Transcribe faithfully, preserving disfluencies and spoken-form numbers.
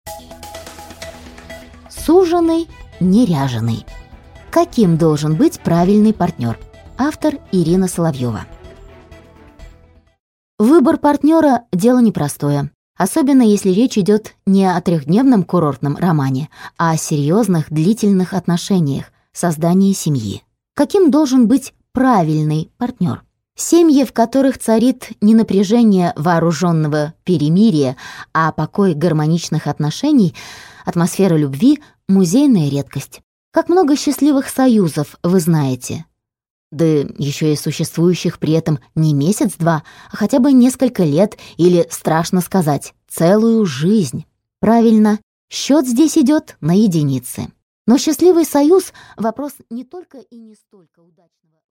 Суженый, не ряженый. Каким должен быть правильный партнер? Автор Ирина Соловьева. Выбор партнера – дело непростое, особенно если речь идет не о трехдневном курортном романе, а о серьезных длительных отношениях, создании семьи. Каким должен быть правильный партнер? Семьи, в которых царит не напряжение вооруженного перемирия, а покой гармоничных отношений, атмосфера любви – музейная редкость. Как много счастливых союзов вы знаете. Да еще и существующих при этом не месяц-два, а хотя бы несколько лет или, страшно сказать, целую жизнь. Правильно, счет здесь идет на единицы. Но счастливый союз – вопрос не только и не столько удачного